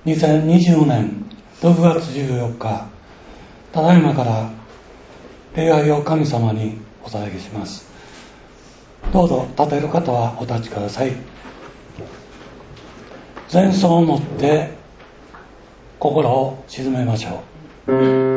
2020年6月14日、ただいまから礼拝を神様にお捧げします。どうぞ立てる方はお立ちください。前奏をもって心を静めましょう。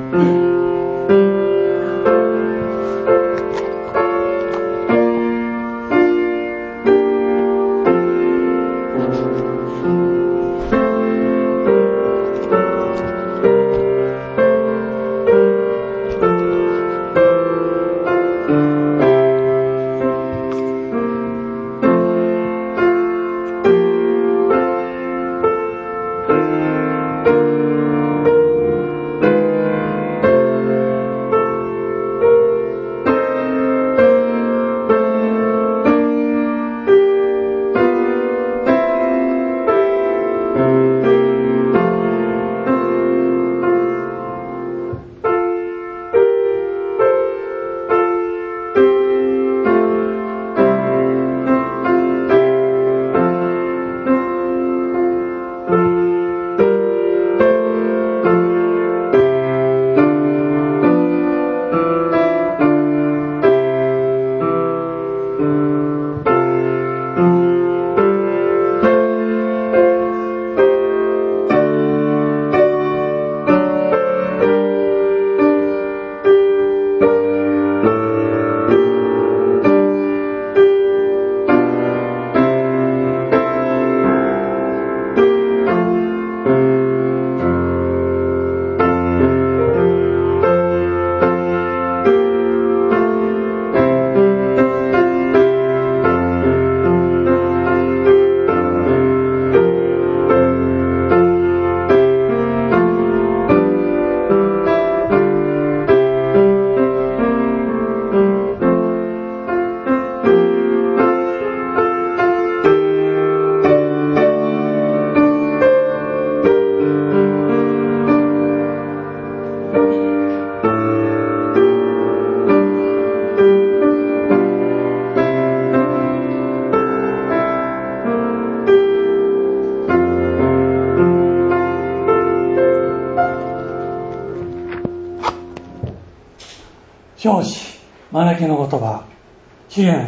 教師招きの言葉、詩編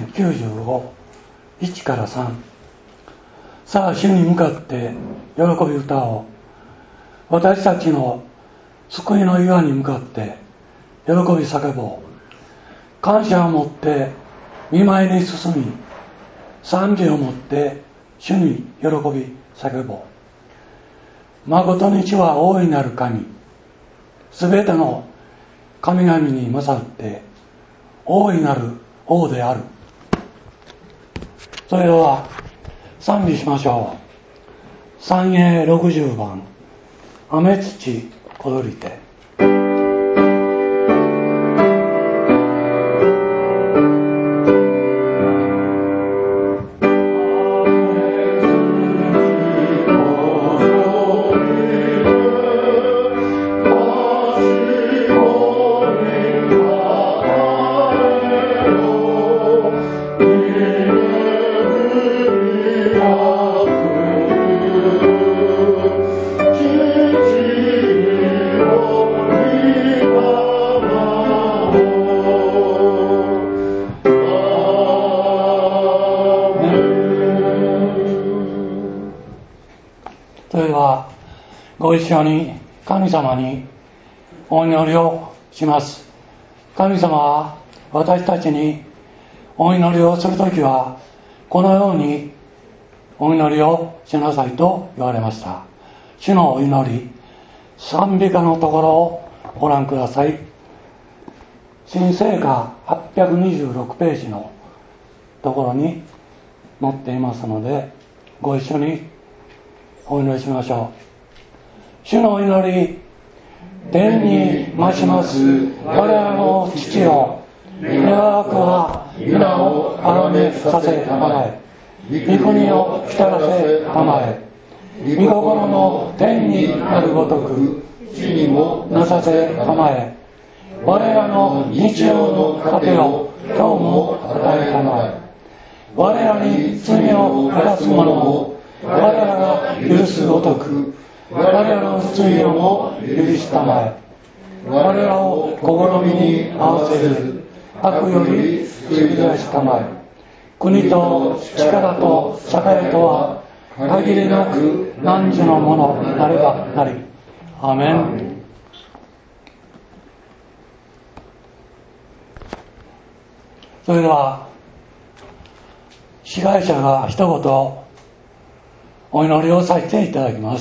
95、1から3。さあ主に向かって喜び歌おう。私たちの救いの岩に向かって喜び叫ぼう。感謝を持って御前に進み、賛美を持って主に喜び叫ぼう。誠に主は大いなる神、すべての神々に勝って大いなる王である。それでは賛美しましょう。三詠60番、雨土踊りて。ご一緒に神様にお祈りをします。神様は私たちにお祈りをするときはこのようにお祈りをしなさいと言われました。主のお祈り、賛美歌のところをご覧ください。新聖歌826ページのところに載っていますので、ご一緒にお祈りしましょう。主の祈り、天に増します我らの父よ、願わくは皆をあがめさせたまえ、御国を来たらせたまえ、御心の天にあるごとく地にもなさせたまえ、我らの日常の糧を今日も与えたまえ、我らに罪を犯す者を我らが許すごとく我らの罪をも許したまえ。我らを試みに合わせず、悪より救い出したまえ。国と力と栄とは限りなく汝のものなればなり。アーメン。それでは司会者が一言お祈りをさせていただきます。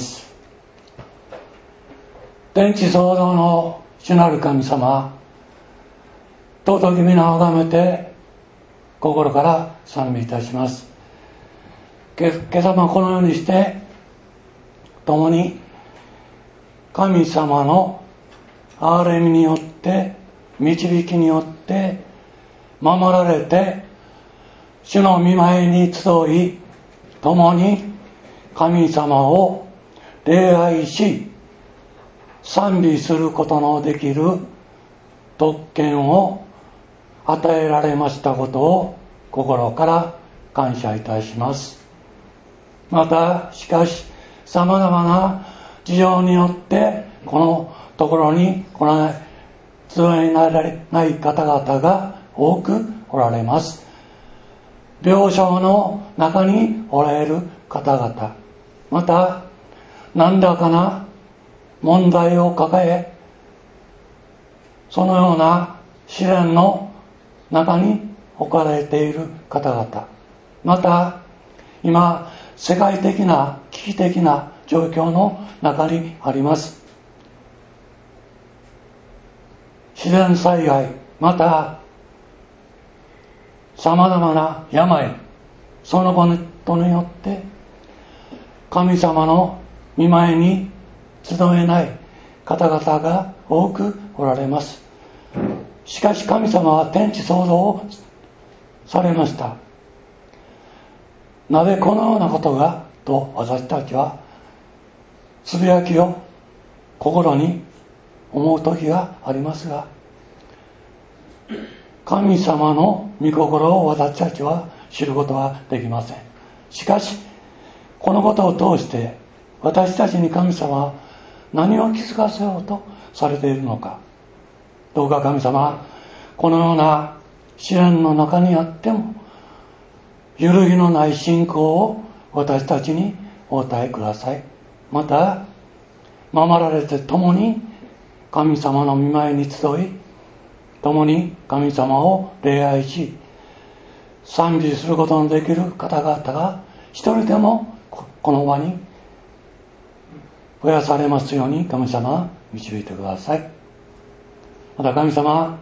天地創造の主なる神様、尊き皆を崇めて心から賛美いたします。今朝もこのようにして共に神様の憐れみによって導きによって守られて主の御前に集い、共に神様を礼拝し賛美することのできる特権を与えられましたことを心から感謝いたします。またしかし様々な事情によってこのところに集えられない方々が多くおられます。病床の中におられる方々、また何らかな問題を抱え、そのような試練の中に置かれている方々、また今世界的な危機的な状況の中にあります。自然災害、また様々な病、そのことによって神様の御前に集えない方々が多くおられます。しかし神様は天地創造をされました。なぜこのようなことがと私たちはつぶやきを心に思う時がありますが、神様の御心を私たちは知ることはできません。しかしこのことを通して私たちに神様は何を気づかせようとされているのか。どうか神様、このような試練の中にあっても揺るぎのない信仰を私たちにお与えください。また守られて共に神様の御前に集い、共に神様を礼拝し賛美することのできる方々が一人でもこの場に増やされますように神様は導いてください。また神様、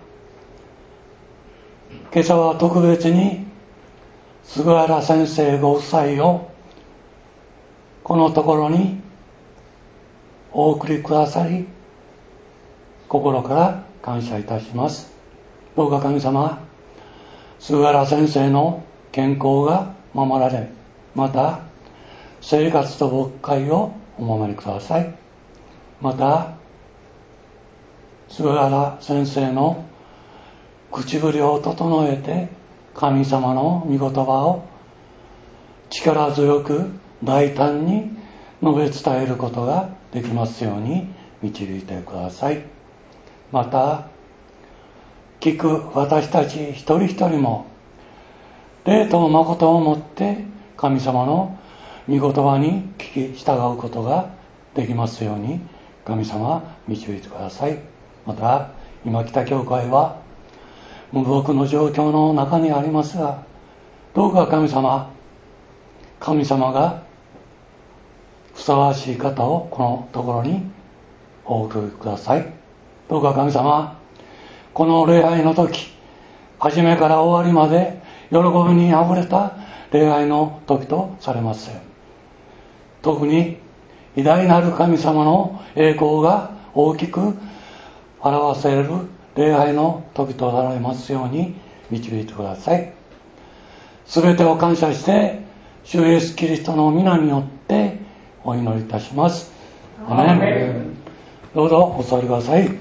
今朝は特別に菅原先生ご夫妻をこのところにお送りくださり心から感謝いたします。どうか神様、菅原先生の健康が守られ、また生活と牧会をお守りください。また菅原先生の口ぶりを整えて神様の御言葉を力強く大胆に述べ伝えることができますように導いてください。また聞く私たち一人一人も霊と誠をもって神様の御言葉に聞き従うことができますように神様導いてください。また今北教会は無牧の状況の中にありますが、どうか神様がふさわしい方をこのところにお送りください。どうか神様、この礼拝の時、初めから終わりまで喜びにあふれた礼拝の時とされますように、特に偉大なる神様の栄光が大きく表せる礼拝の時となられますように導いてください。すべてを感謝して主イエスキリストの皆によってお祈りいたします。アーメン。どうぞお座りください。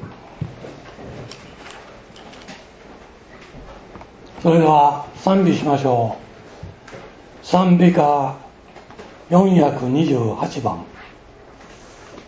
それでは賛美しましょう。賛美歌428番。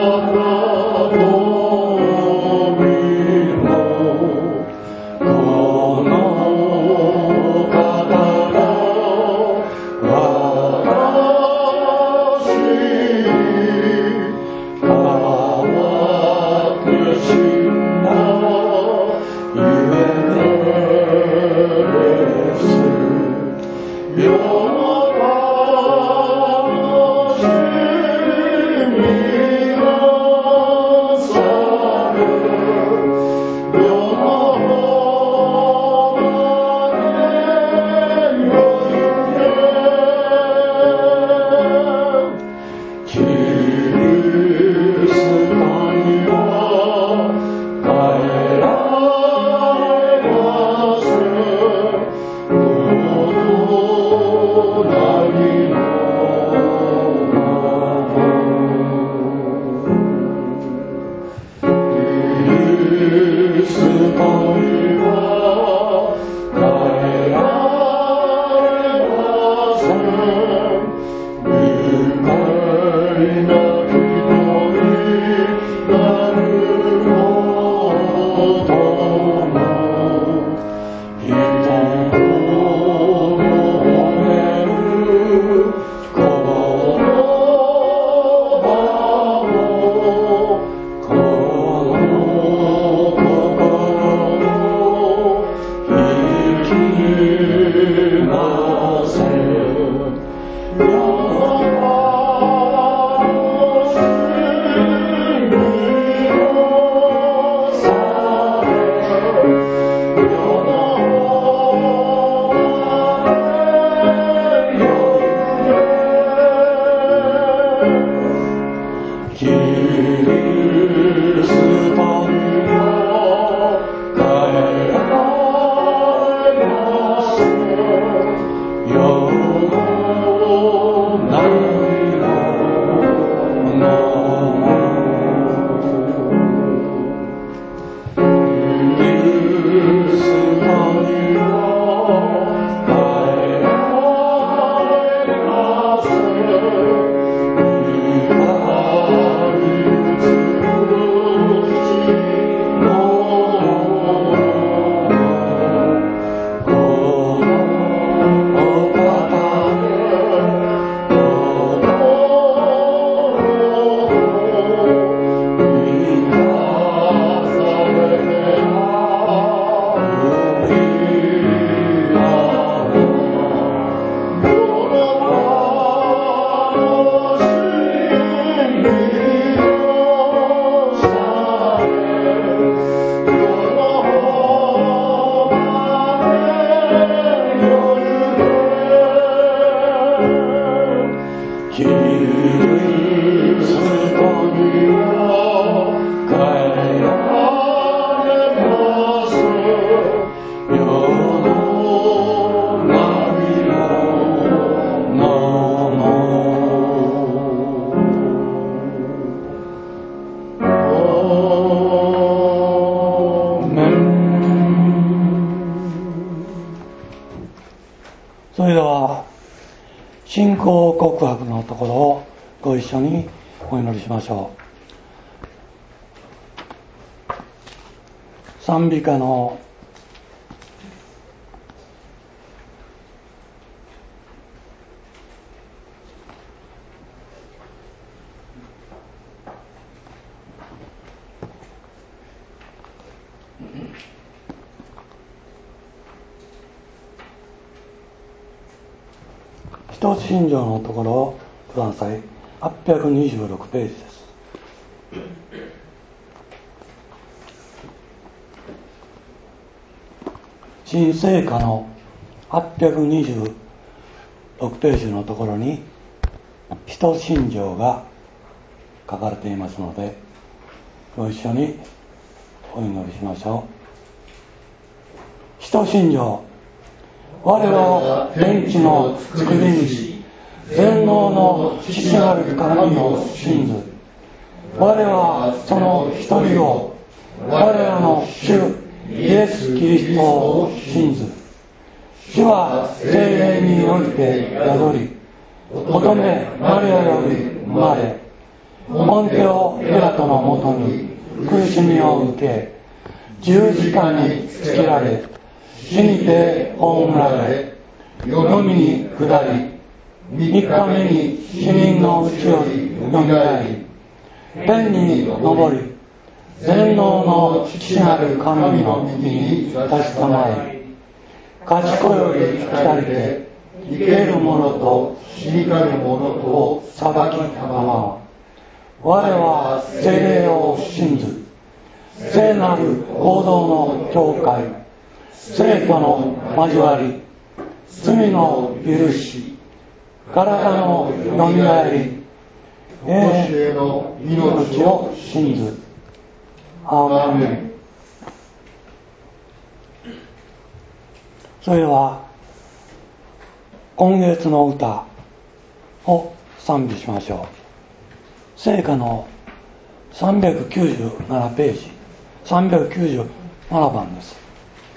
それでは信仰告白のところをご一緒にお祈りしましょう。賛美歌の一つ信条のところをください。826ページです。新聖歌の826ページのところに一つ信条が書かれていますので、ご一緒にお祈りしましょう。一つ信条、我は天地の作り主、全能の父なる神を信ず。我はその一人を、我らの主イエス・キリストを信ず。主は聖霊において宿り、乙女マリアより生まれ、 ポンテオ・ピラトのもとに苦しみを受け、十字架につけられ、死にて葬られ、読に下り、3日目に死人のうちよりよみがえり、天に昇り、全能の父なる神の右に立ちたまえ、賢より来りて、生ける者と死にかる者とを裁きたまわ。我は聖霊を信ず、聖なる行動の教会、聖徒の交わり、罪の許し、体のよみがえり、永遠の命を信ず。アーメン。それでは今月の歌を賛美しましょう。聖歌の397ページ、397番です。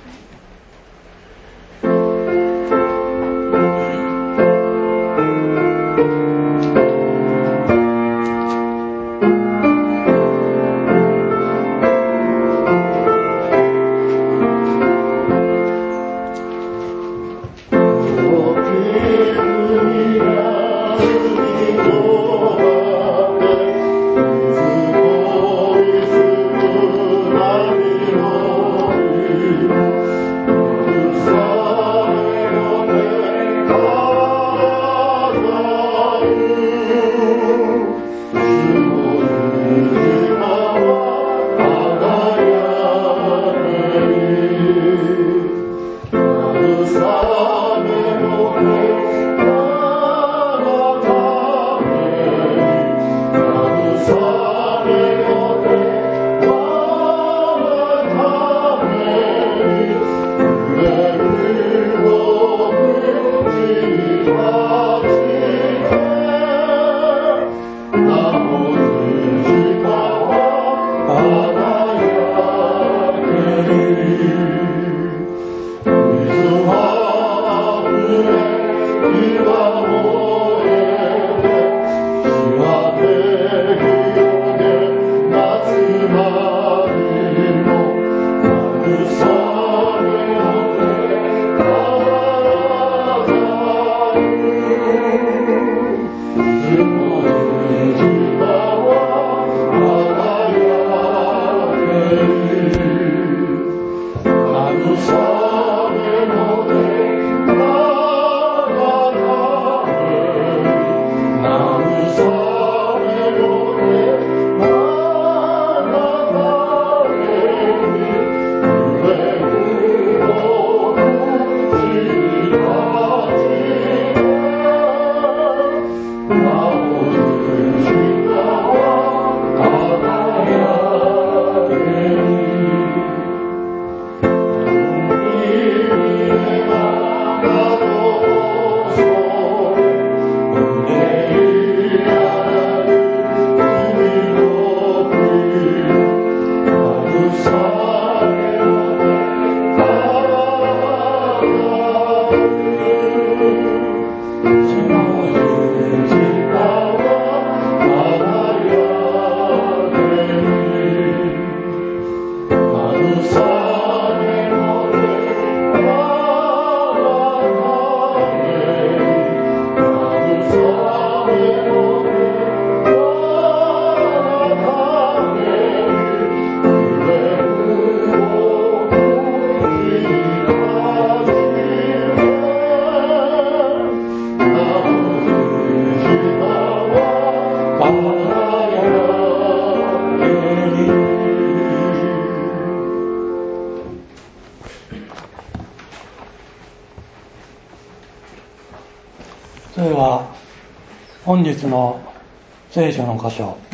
それは本日の聖書の箇所、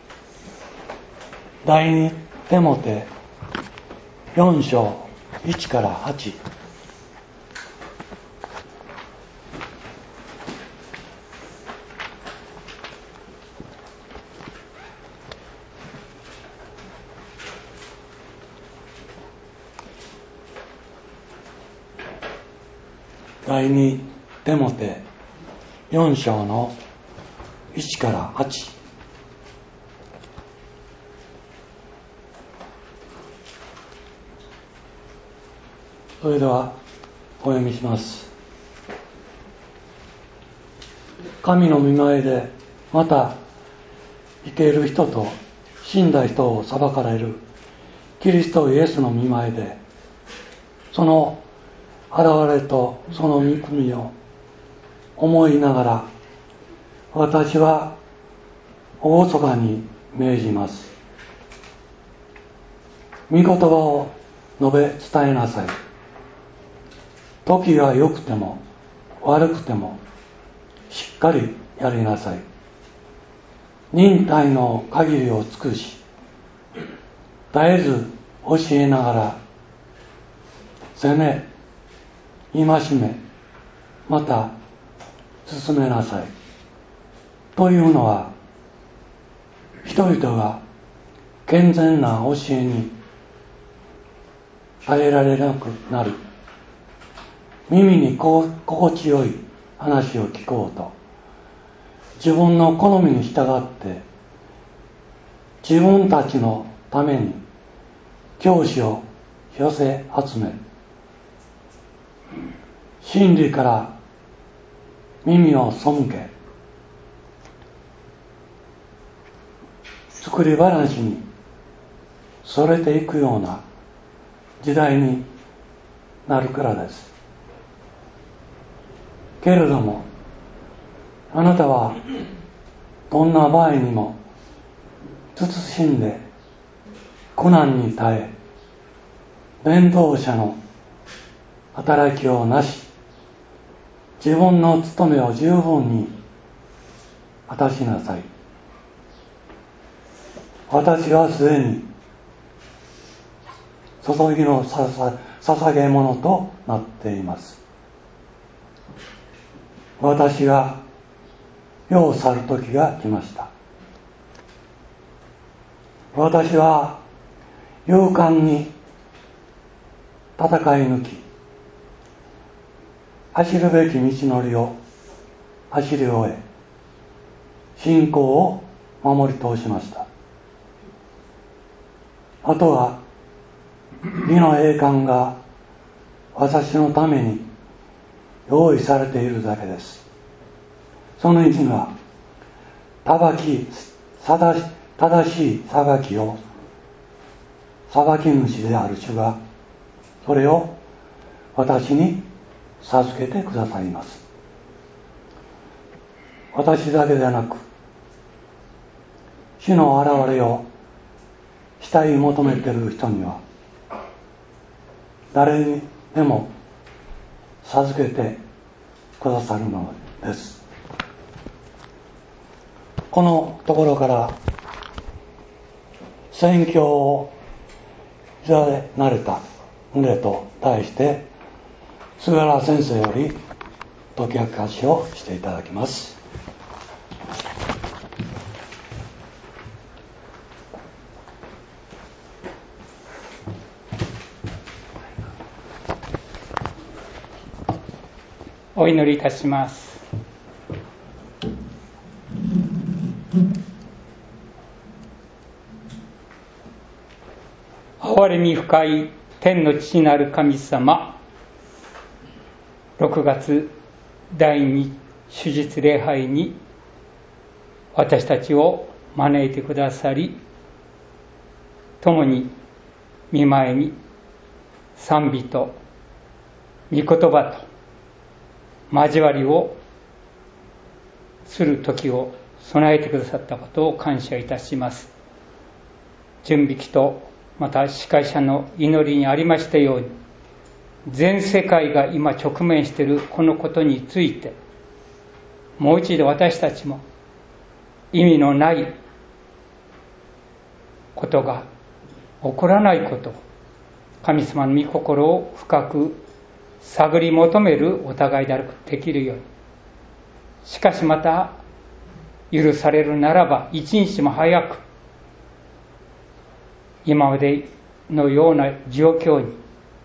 第二テモテ4章1から8。第二テモテ4章の1から8。 それではお読みします。神の御前でまた生ける人と死んだ人を裁かれるキリストイエスの御前で、その現れとその御国を思いながら、私は厳かに命じます。御言葉を述べ伝えなさい。時が良くても悪くてもしっかりやりなさい。忍耐の限りを尽くし、絶えず教えながら、責め、戒め、また進めなさい。というのは、人々が健全な教えに耐えられなくなる、耳に心地よい話を聞こうと、自分の好みに従って自分たちのために教師を寄せ集め、真理から耳を背け、作り話にそれていくような時代になるからです。けれども、あなたはどんな場合にも慎んで苦難に耐え、伝道者の働きをなし、自分の務めを十分に果たしなさい。私はすでに注ぎの捧げ物となっています。私が世を去る時が来ました。私は勇敢に戦い抜き、走るべき道のりを走り終え、信仰を守り通しました。あとは義の栄冠が私のために用意されているだけです。その意味は、正しい裁きを裁き主である主がそれを私に授けてくださいます。私だけでなく、主の現れを慕い求めている人には誰にでも授けてくださるのです。このところから宣教を委ねられた群れと題して、菅原先生より解き明かしをしていただきます。 お祈りいたします。憐れみ深い天の父なる神様、6月第2主日礼拝に私たちを招いてくださり、共に御前に賛美と御言葉と交わりをする時を備えてくださったことを感謝いたします。準備期とまた司会者の祈りにありましたように、全世界が今直面しているこのことについて、もう一度私たちも意味のないことが起こらないこと、神様の御心を深く探り求めるお互いであることができるように、しかしまた許されるならば一日も早く今までのような状況に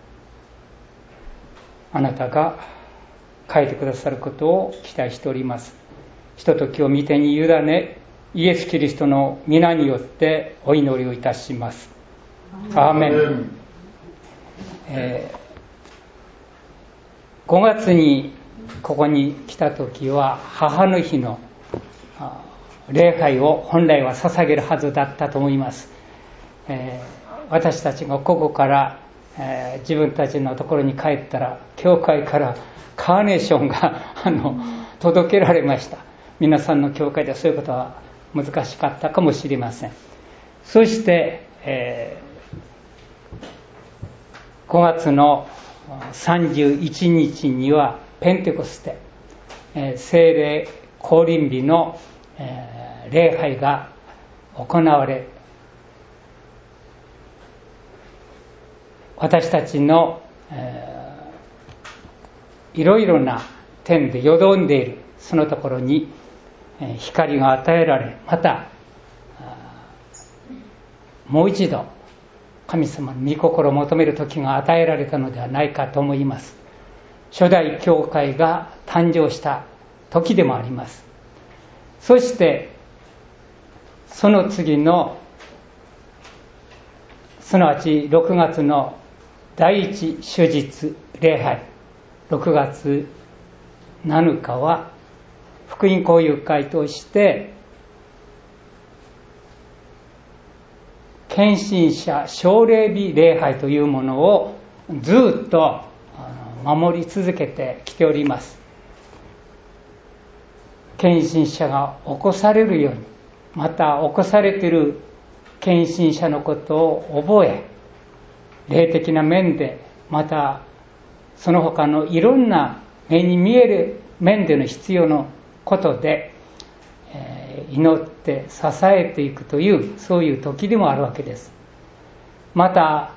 あなたが変えてくださることを期待しております。ひとときを御手に委ね、イエス・キリストの皆によってお祈りをいたします。アーメン。 5月にここに来た時は母の日の礼拝を本来は捧げるはずだったと思います。私たちがここから、自分たちのところに帰ったら教会からカーネーションが届けられました。皆さんの教会ではそういうことは難しかったかもしれません。そして、5月の31日にはペンテコステ、聖霊降臨日の、礼拝が行われ、私たちの、いろいろな点でよどんでいるそのところに、光が与えられ、またもう一度神様の御心を求める時が与えられたのではないかと思います。初代教会が誕生した時でもあります。そしてその次のすなわち6月の第一主日礼拝、6月7日は福音交友会として献身者奨励日礼拝というものをずっと守り続けてきております。献身者が起こされるように、また起こされている献身者のことを覚え、霊的な面で、またその他のいろんな目に見える面での必要のことで、祈って支えていくという、そういう時でもあるわけです。また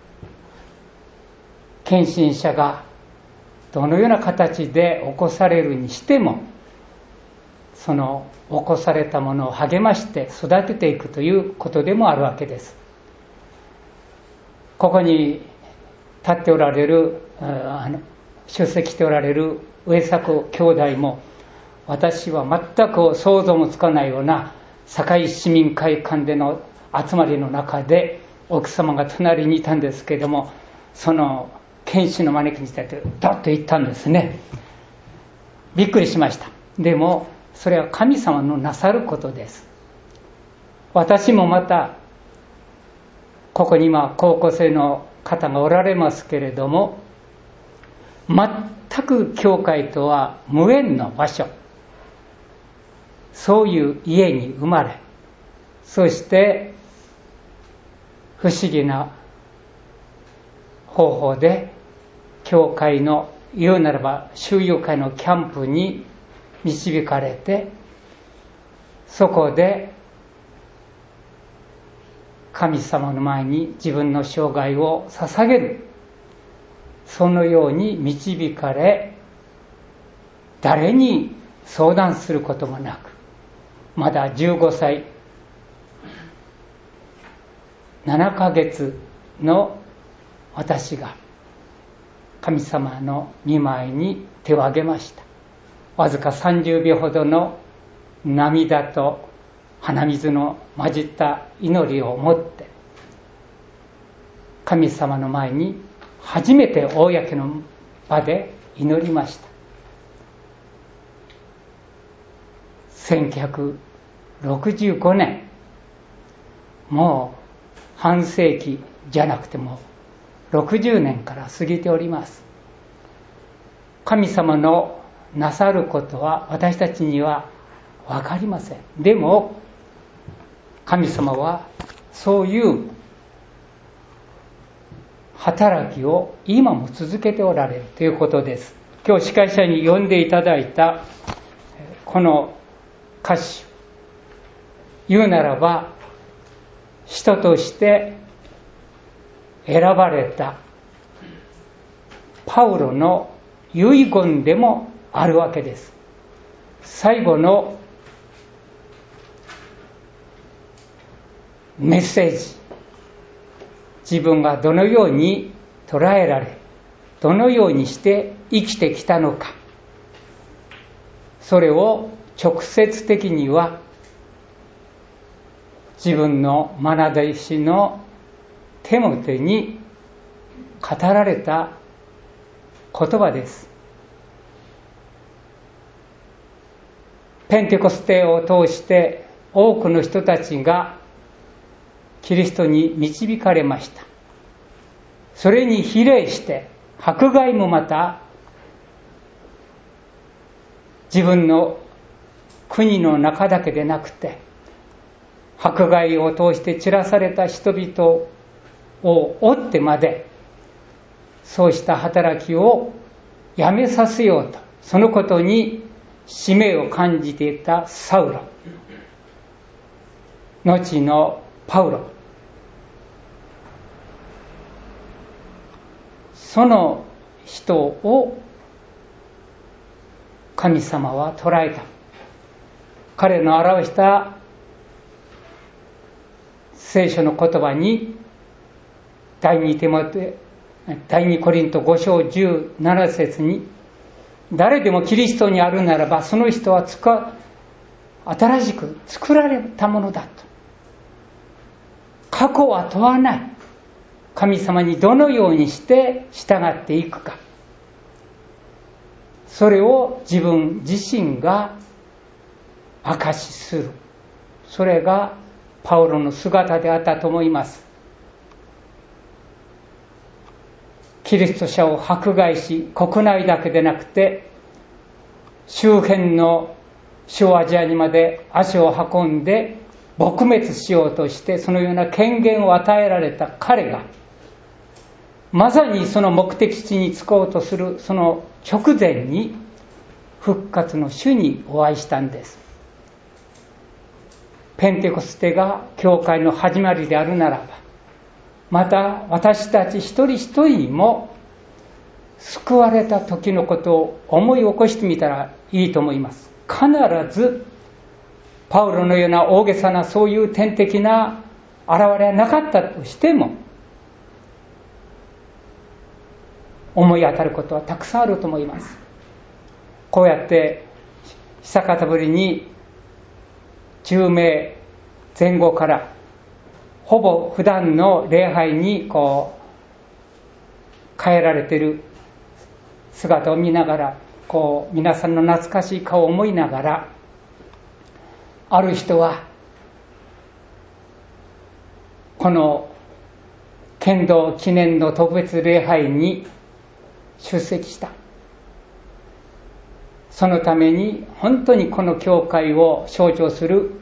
献身者がどのような形で起こされるにしても、その起こされたものを励まして育てていくということでもあるわけです。ここに立っておられる、出席しておられる上迫兄弟も、私は全く想像もつかないような堺市民会館での集まりの中で奥様が隣にいたんですけれども、その検視の招きにしてドッと言ったんですね。びっくりしました。でもそれは神様のなさることです。私もまたここに今高校生の方がおられますけれども、全く教会とは無縁の場所、そういう家に生まれ、そして不思議な方法で教会の、言うならば修友会のキャンプに導かれて、そこで神様の前に自分の生涯を捧げる、そのように導かれ、誰に相談することもなく、まだ15歳7ヶ月の私が神様の御前に手を挙げました。わずか30秒ほどの涙と鼻水の混じった祈りを持って神様の前に初めて公の場で祈りました。1965年、もう半世紀じゃなくても60年から過ぎております。神様のなさることは私たちには分かりません。でも神様はそういう働きを今も続けておられるということです。今日司会者に読んでいただいたこの歌詞、言うならば人として選ばれたパウロの遺言でもあるわけです。最後のメッセージ、自分がどのように捉えられ、どのようにして生きてきたのか、それを直接的には自分の愛弟子のテモテに語られた言葉です。 ペンテコステを通して多くの人たちがキリストに導かれました。それに比例して迫害もまた自分の国の中だけでなくて、迫害を通して散らされた人々を追ってまでそうした働きをやめさせようと、そのことに使命を感じていたサウロ、後のパウロ、その人を神様は捉えた。彼の表した聖書の言葉に第2コリント5章17節に、誰でもキリストにあるならばその人は新しく作られたものだと。過去は問わない。神様にどのようにして従っていくか、それを自分自身が証しする。それがパウロの姿であったと思います。キリスト者を迫害し、国内だけでなくて周辺の小アジアにまで足を運んで撲滅しようとして、そのような権限を与えられた彼が、まさにその目的地に着こうとするその直前に復活の主にお会いしたんです。ペンテコステが教会の始まりであるならば、また私たち一人一人にも救われた時のことを思い起こしてみたらいいと思います。必ずパウロのような大げさなそういう天的な現れはなかったとしても、思い当たることはたくさんあると思います。こうやって久方ぶりに10名前後からほぼ普段の礼拝に変えられている姿を見ながら、皆さんの懐かしい顔を思いながら、ある人はこの剣道記念の特別礼拝に出席した。そのために本当にこの教会を象徴する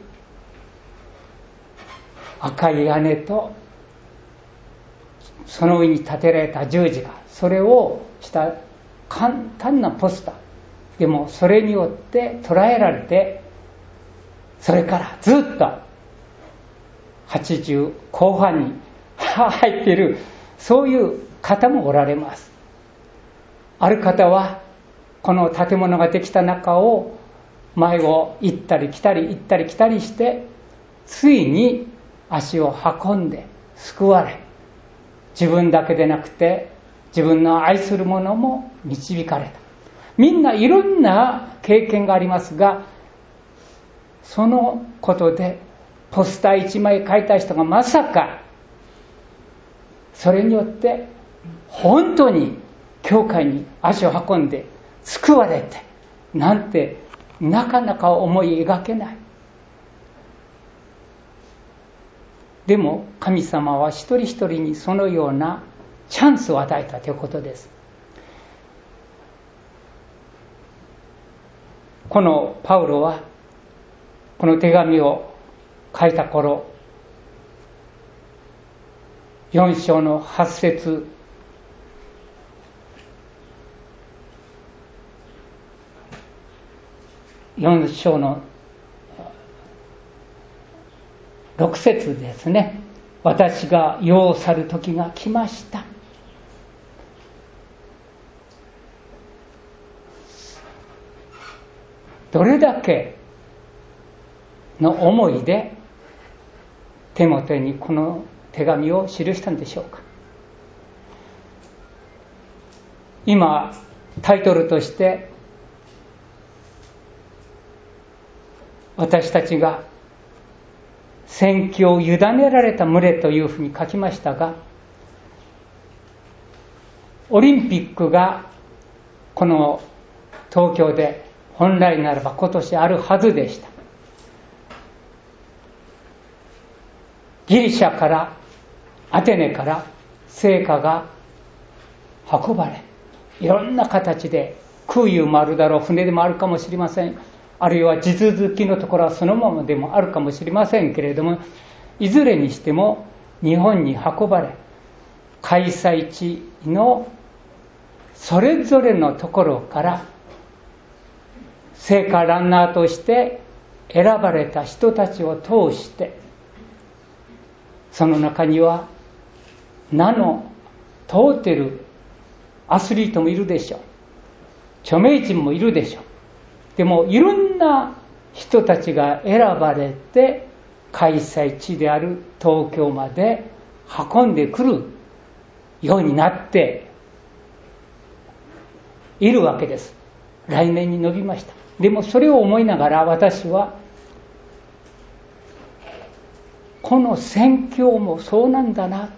赤い屋根とその上に建てられた十字架、それをした簡単なポスターでも、それによって捉えられて、それからずっと80後半に入っている、そういう方もおられます。ある方はこの建物ができた中を前を行ったり来たり行ったり来たりして、ついに足を運んで救われ、自分だけでなくて自分の愛する者も導かれた。みんないろんな経験がありますが、そのことでポスター1枚書いた人がまさかそれによって本当に教会に足を運んで救われてなんてなかなか思い描けない。でも神様は一人一人にそのようなチャンスを与えたということです。このパウロはこの手紙を書いた頃、4章の8節、4章の6節ですね。私が世を去る時が来ました。どれだけの思いでテモテにこの手紙を記したんでしょうか。今タイトルとして私たちが宣教を委ねられた群れというふうに書きましたが、オリンピックがこの東京で本来ならば今年あるはずでした。ギリシャからアテネから聖火が運ばれ、いろんな形で空輸もあるだろう、船でもあるかもしれません、あるいは地続きのところはそのままでもあるかもしれませんけれども、いずれにしても日本に運ばれ、開催地のそれぞれのところから聖火ランナーとして選ばれた人たちを通して、その中には名の通っているアスリートもいるでしょう、著名人もいるでしょう。でもいろんな人たちが選ばれて開催地である東京まで運んでくるようになっているわけです。来年に伸びました。でもそれを思いながら、私はこの宣教もそうなんだな、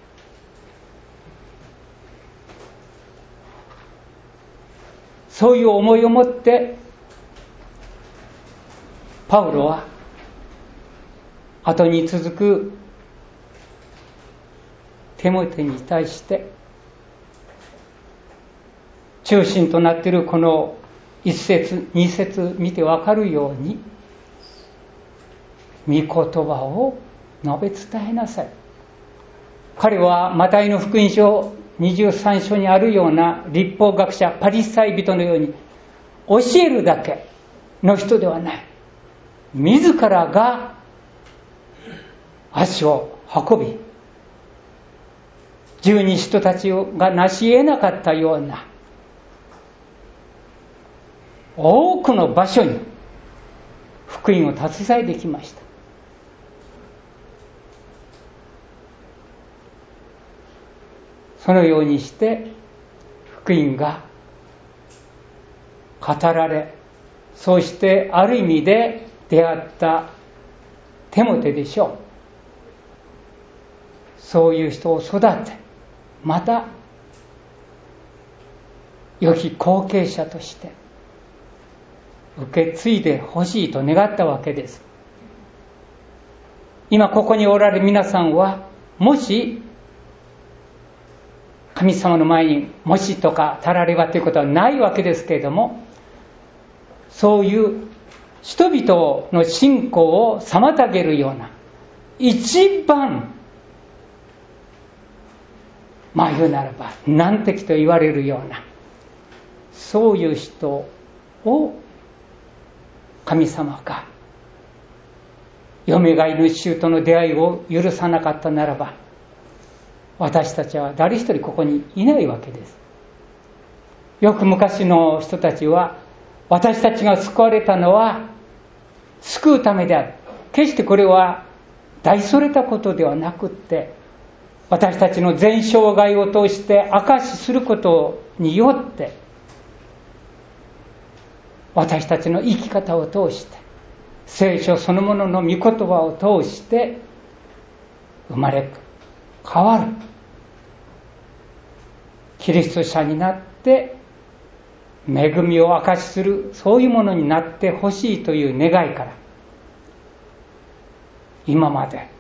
そういう思いを持ってパウロは後に続くテモテに対して中心となっているこの一節二節見てわかるように、御言葉を述べ伝えなさい。彼はマタイの福音書23章にあるような律法学者パリサイ人のように教えるだけの人ではない。自らが足を運び、十二使徒たちが成し得なかったような多くの場所に福音を携えてきました。そのようにして福音が語られ、そしてある意味で出会ったテモテでしょう。そういう人を育て、また良き後継者として受け継いでほしいと願ったわけです。今ここにおられる皆さんは、もし神様の前にもしとかたらればということはないわけですけれども、そういう人々の信仰を妨げるような、一番言うならば難敵と言われるような、そういう人を神様が嫁がいの衆との出会いを許さなかったならば、私たちは誰一人ここにいないわけです。よく昔の人たちは、私たちが救われたのは救うためである、決してこれは大それたことではなくって、私たちの全生涯を通して証しすることによって、私たちの生き方を通して、聖書そのものの御言葉を通して生まれ変わるキリスト者になって恵みを証しする、そういうものになってほしいという願いから、今まで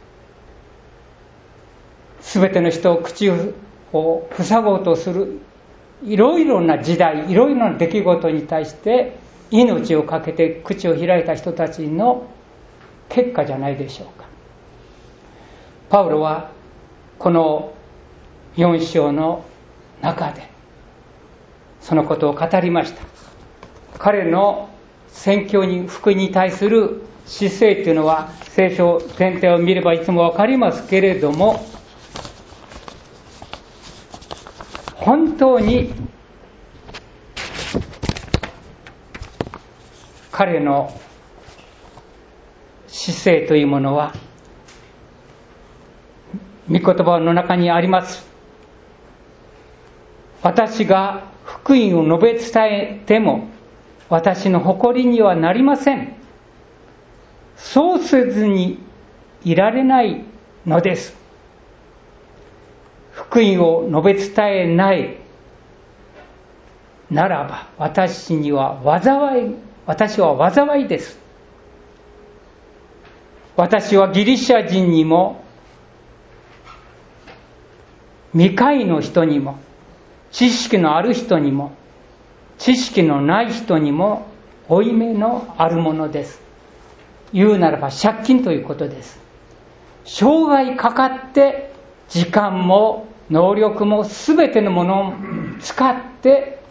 全ての人を口を塞ごうとするいろいろな時代、いろいろな出来事に対して命を懸けて口を開いた人たちの結果じゃないでしょうか。パウロはこの4章の中でそのことを語りました。彼の宣教に福音に対する姿勢というのは、聖書全体を見ればいつもわかりますけれども、本当に彼の姿勢というものは御言葉の中にあります。私が福音を述べ伝えても私の誇りにはなりません。そうせずにいられないのです。福音を述べ伝えないならば私には災い私は災いです。私はギリシャ人にも未開の人にも知識のある人にも知識のない人にも負い目のあるものです。言うならば借金ということです。生涯かかって時間も能力も全てのものを使って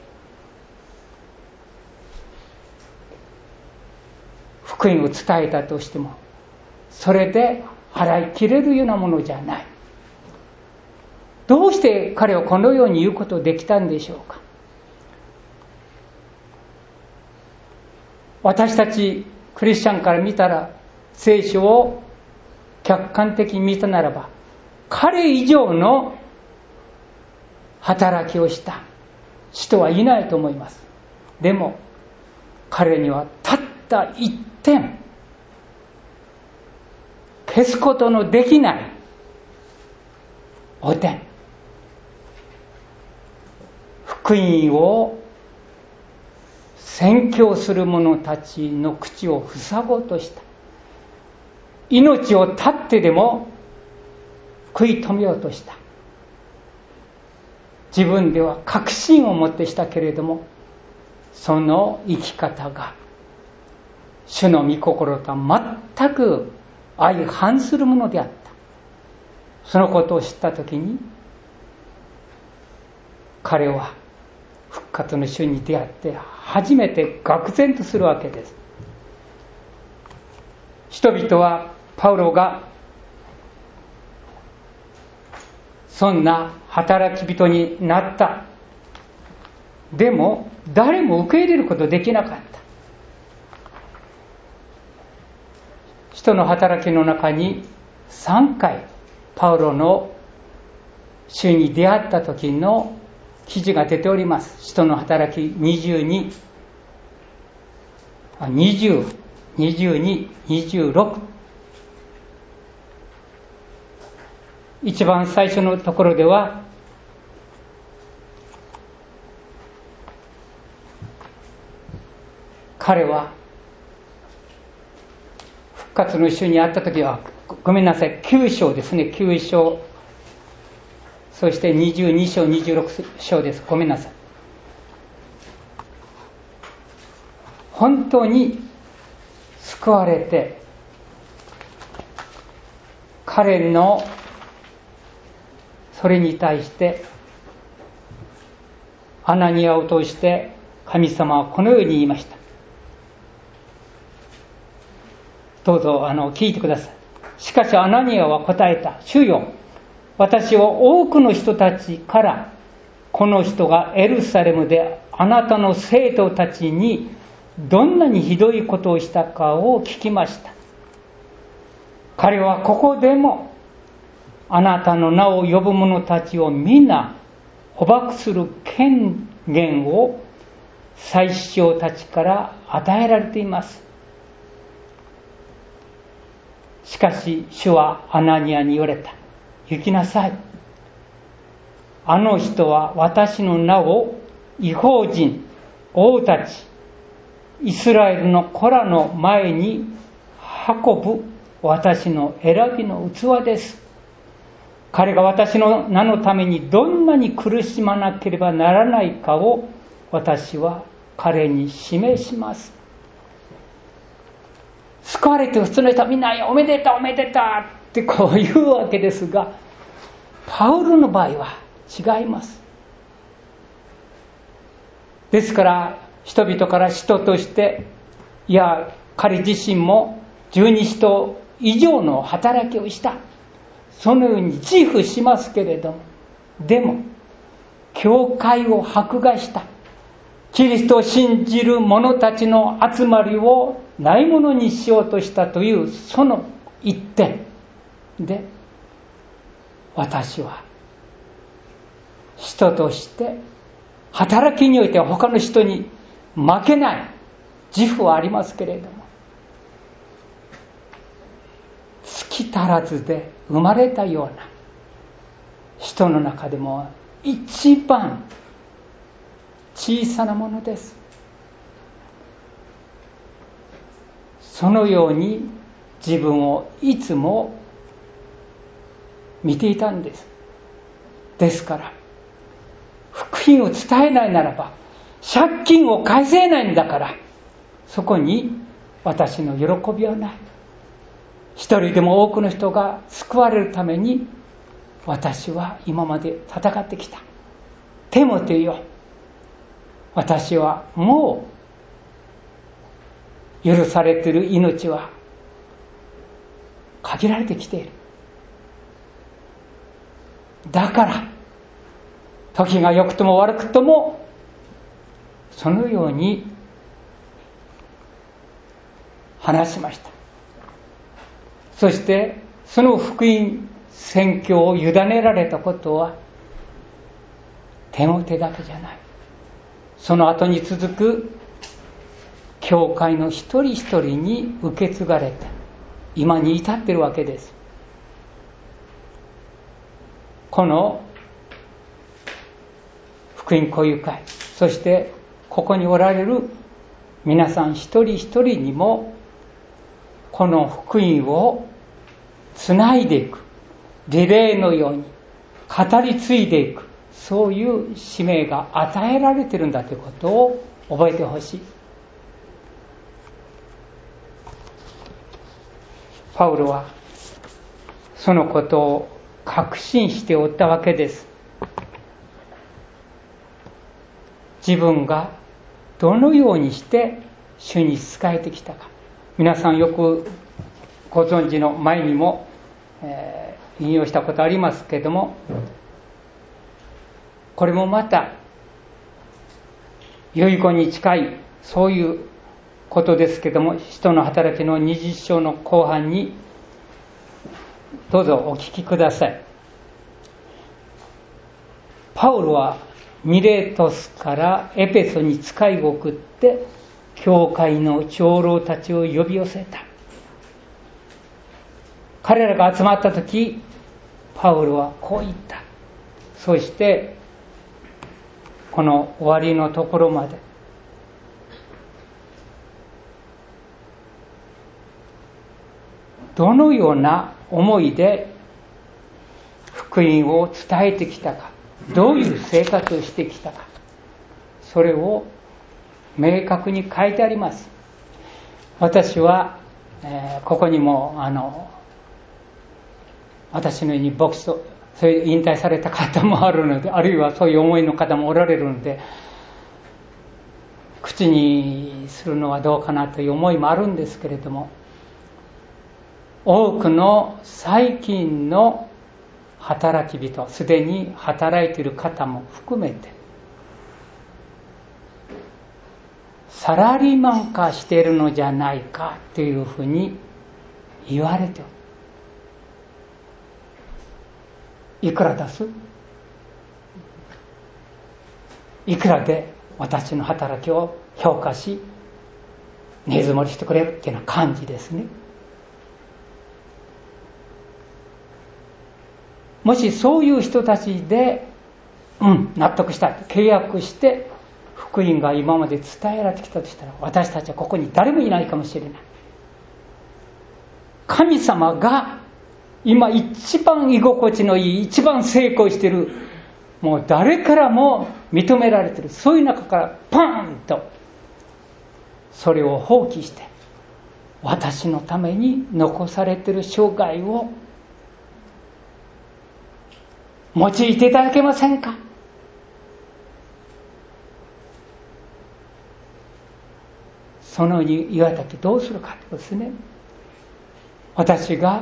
福音を伝えたとしてもそれで払い切れるようなものじゃない。どうして彼はこのように言うことできたんでしょうか。私たちクリスチャンから見たら聖書を客観的に見たならば彼以上の働きをした人はいないと思います。でも彼にはたった一点消すことのできない汚点、福音を宣教する者たちの口を塞ごうとした。命を絶ってでも食い止めようとした。自分では確信を持ってしたけれどもその生き方が主の御心とは全く相反するものであった。そのことを知ったときに彼は復活の主に出会って初めて愕然とするわけです。人々はパウロがそんな働き人になった。でも誰も受け入れることできなかった。使徒の働きの中に3回パウロの主に出会った時の記事が出ております。使徒の働き20、22、26。一番最初のところでは彼は復活の主に会った時はごめんなさい9章ですね。9章そして22章26章です。ごめんなさい。本当に救われて彼のそれに対してアナニアを通して神様はこのように言いました。どうぞ聞いてください。しかしアナニアは答えた。主よ、私は多くの人たちからこの人がエルサレムであなたの生徒たちにどんなにひどいことをしたかを聞きました。彼はここでもあなたの名を呼ぶ者たちを皆捕獲する権限を祭司長たちから与えられています。しかし主はアナニアに言われた。行きなさい。あの人は私の名を異邦人、王たち、イスラエルの子らの前に運ぶ私の選びの器です。彼が私の名のためにどんなに苦しまなければならないかを私は彼に示します。救われて普通の人はみんなおめでとうおめでとうってこう言うわけですが、パウロの場合は違います。ですから人々から使徒としていや彼自身も十二使徒以上の働きをした、そのように自負しますけれども、でも教会を迫害した、キリストを信じる者たちの集まりをないものにしようとしたというその一点で、私は人として働きにおいては他の人に負けない自負はありますけれども、月足らずで生まれたような人の中でも一番小さなものです。 そのように自分をいつも見ていたんです。ですから福音を伝えないならば、借金を返せないんだから、そこに私の喜びはない。一人でも多くの人が救われるために私は今まで戦ってきた。テモテよ、私はもう許されている命は限られてきている。だから時が良くとも悪くともそのように話しました。そしてその福音宣教を委ねられたことはテモテだけじゃない。その後に続く教会の一人一人に受け継がれて今に至っているわけです。この福音交友会、そしてここにおられる皆さん一人一人にもこの福音をつないでいく、リレーのように語り継いでいく、そういう使命が与えられているんだということを覚えてほしい。パウロはそのことを確信しておったわけです。自分がどのようにして主に仕えてきたか、皆さんよくご存知の、前にも、引用したことありますけれども、これもまた遺言に近いそういうことですけれども、使徒の働きの20章の後半にどうぞお聞きください。パウロはミレトスからエペソに使いを送って教会の長老たちを呼び寄せた。彼らが集まった時、パウロはこう言った。そしてこの終わりのところまでどのような思いで福音を伝えてきたか、どういう生活をしてきたか、それを明確に書いてあります。私は、ここにも私のように牧師とそういう引退された方もあるので、あるいはそういう思いの方もおられるので、口にするのはどうかなという思いもあるんですけれども、多くの最近の働き人、すでに働いている方も含めてサラリーマン化しているのじゃないかというふうに言われておる。いくら出す？いくらで私の働きを評価し根積もりしてくれるっていうような感じですね。もしそういう人たちで納得した、契約して福音が今まで伝えられてきたとしたら、私たちはここに誰もいないかもしれない。神様が今一番居心地のいい、一番成功している、もう誰からも認められている、そういう中からパーンとそれを放棄して私のために残されている生涯を用いていただけませんか。そのように言われた時どうするかということですね。私が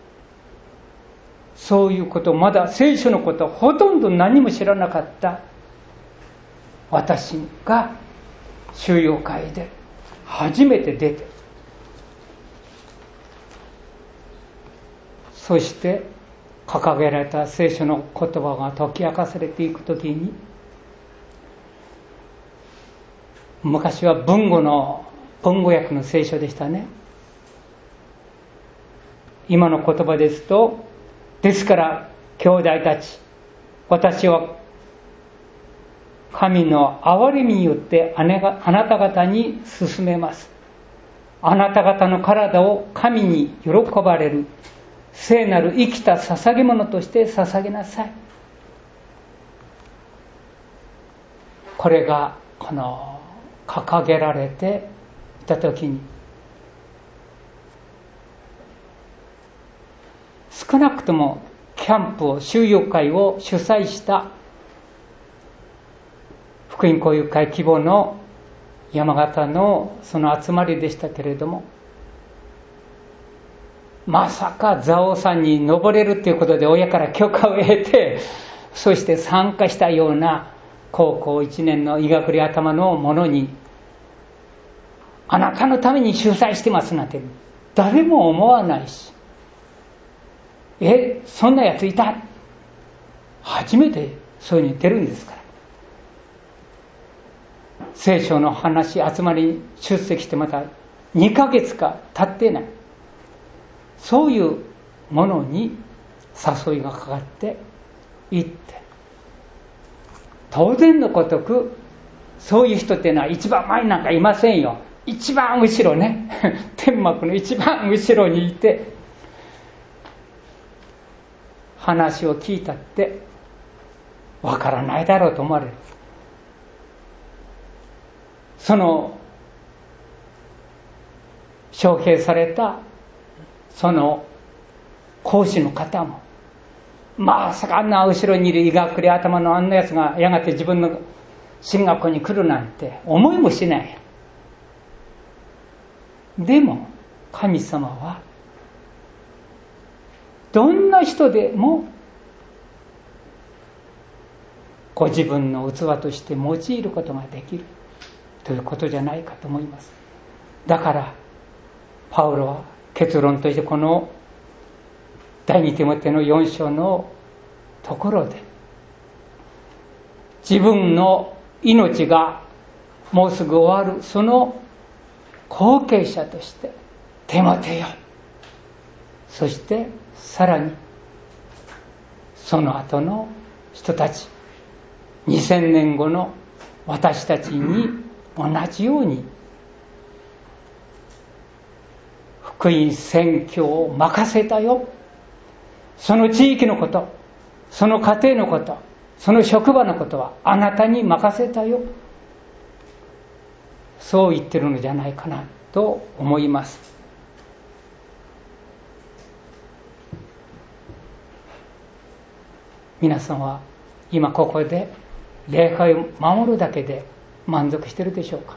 そういうこと、まだ聖書のことほとんど何も知らなかった私が収容会で初めて出て、そして掲げられた聖書の言葉が解き明かされていくときに、昔は文語訳の聖書でしたね。今の言葉ですと、ですから兄弟たち、私は神の憐れみによってあなた方に勧めます。 あなた方の体を神に喜ばれる聖なる生きた捧げ物として捧げなさい。これが掲げられていたときに、少なくともキャンプを収容会を主催した福音交友会規模の山形のその集まりでしたけれども、まさか蔵王山に登れるということで親から許可を得て、そして参加したような高校1年の医学理頭のものに、あなたのために主催してますなんて誰も思わないし、そんなやついた、初めてそういうのに出るんですから。聖書の話集まりに出席してまた2ヶ月か経ってない、そういうものに誘いがかかっていって、当然のごとくそういう人っていうのは一番前なんかいませんよ。一番後ろね天幕の一番後ろにいて、話を聞いたってわからないだろうと思われる。その招聘されたその講師の方も、まさかあんな後ろにいる医学理頭のあんなやつがやがて自分の進学校に来るなんて思いもしない。でも神様はどんな人でもご自分の器として用いることができるということじゃないかと思います。だからパウロは結論としてこの第二テモテの4章のところで、自分の命がもうすぐ終わるその後継者としてテモテよ、そしてさらにその後の人たち、2000年後の私たちに同じように福音宣教を任せたよ。その地域のこと、その家庭のこと、その職場のことはあなたに任せたよ、そう言ってるのじゃないかなと思います。皆さんは今ここで礼拝を守るだけで満足しているでしょうか。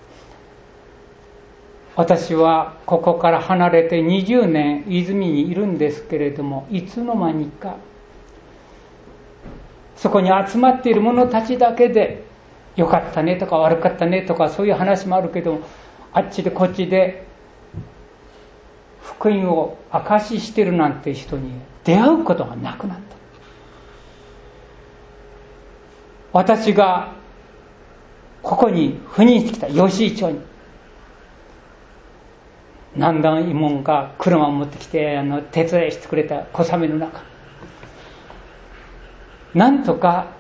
私はここから離れて20年泉にいるんですけれども、いつの間にかそこに集まっている者たちだけで良かったねとか悪かったねとかそういう話もあるけども、あっちでこっちで福音を証ししてるなんて人に出会うことがなくなった。私がここに赴任してきた吉井町に南段慰問が車を持ってきて手伝いしてくれた小雨の中、なんとか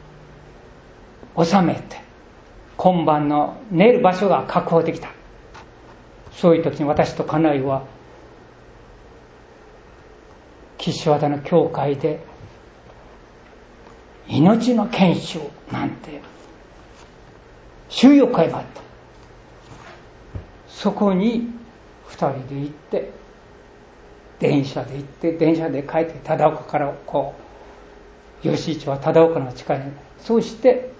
収めて今晩の寝る場所が確保できた。そういう時に私と家内は岸和田の教会で命の研修なんて収容会があった。そこに2人で行って、電車で行って電車で帰って、忠岡からこう吉井町は忠岡の近いに、そうして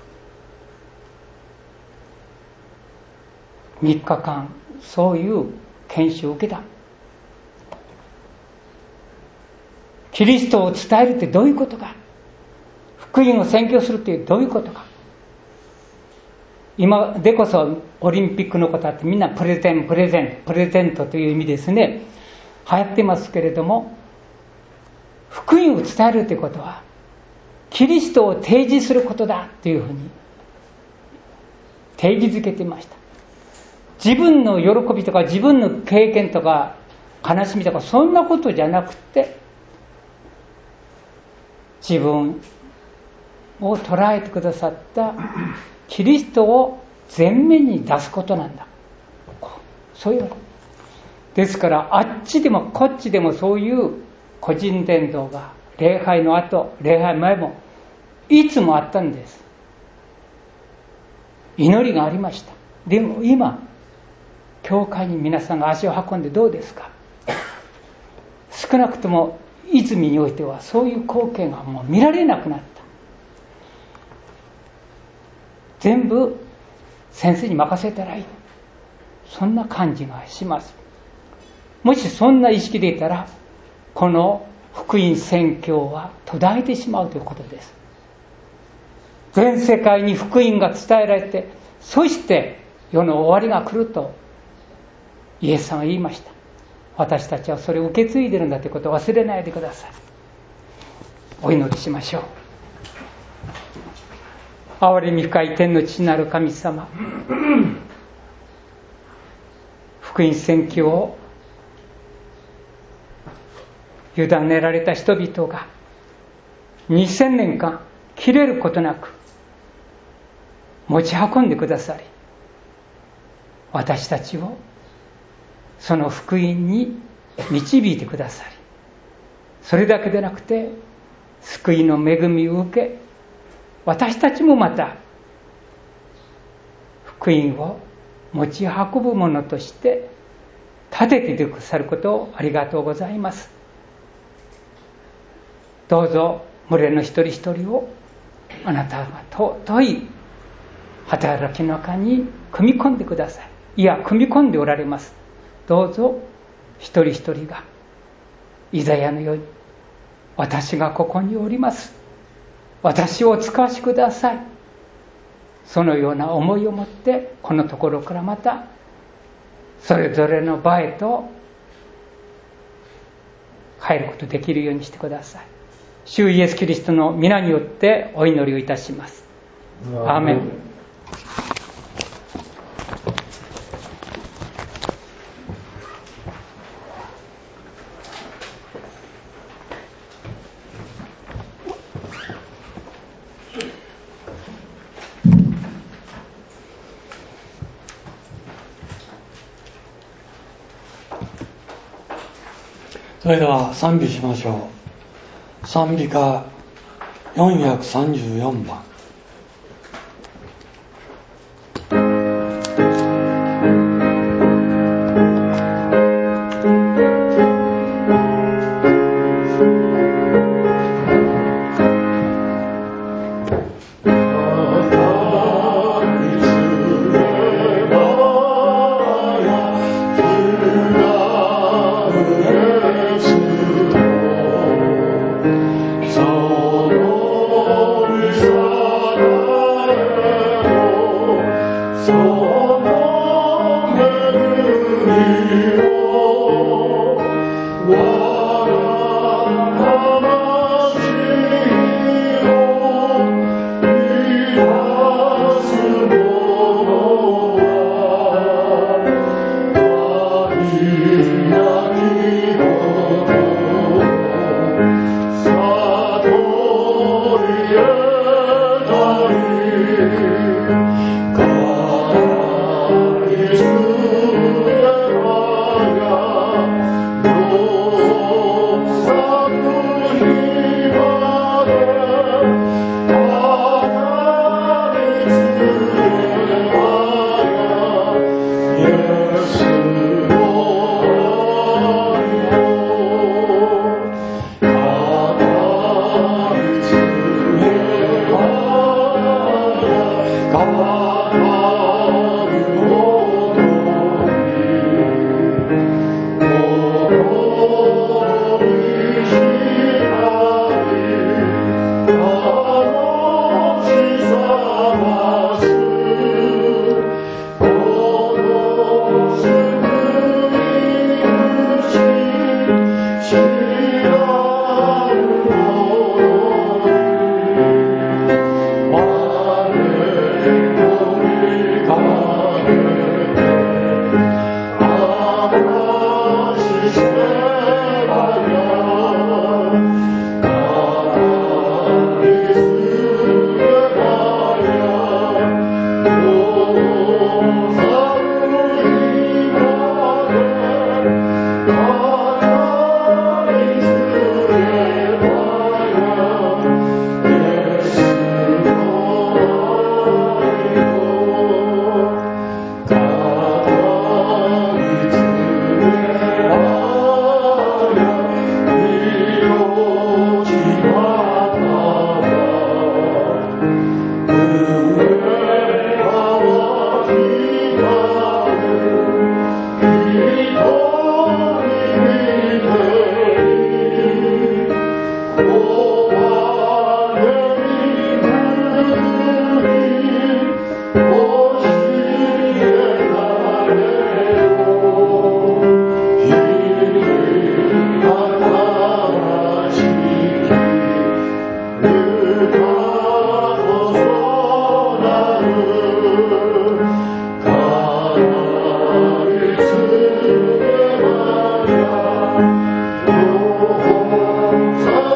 3日間そういう研修を受けた。キリストを伝えるってどういうことか、福音を宣教するってどういうことか。今でこそオリンピックのことあってみんなプレゼントという意味ですね、流行ってますけれども、福音を伝えるということはキリストを提示することだというふうに定義づけていました。自分の喜びとか自分の経験とか悲しみとかそんなことじゃなくて、自分を捉えてくださったキリストを前面に出すことなんだ。そういうですからあっちでもこっちでもそういう個人伝道が礼拝の後、礼拝前もいつもあったんです。祈りがありました。でも今教会に皆さんが足を運んでどうですか。少なくとも泉においてはそういう光景がもう見られなくなった。全部先生に任せたらいい、そんな感じがします。もしそんな意識でいたらこの福音宣教は途絶えてしまうということです。全世界に福音が伝えられて、そして世の終わりが来るとイエスさんは言いました。私たちはそれを受け継いでいるんだということを忘れないでください。お祈りしましょう。憐れみ深い天の父なる神様、福音宣教を委ねられた人々が2000年間切れることなく持ち運んでくださり、私たちをその福音に導いてくださり、それだけでなくて救いの恵みを受け、私たちもまた福音を持ち運ぶものとして立ててくださることをありがとうございます。どうぞ群れの一人一人をあなたが尊い働きの中に組み込んでください。いや、組み込んでおられます。どうぞ一人一人がイザヤのように、私がここにおります、私をお使わしください、そのような思いを持ってこのところからまたそれぞれの場へと帰ることできるようにしてください。主イエスキリストの皆によってお祈りをいたします。アーメン。 それでは賛美しましょう。賛美歌434番。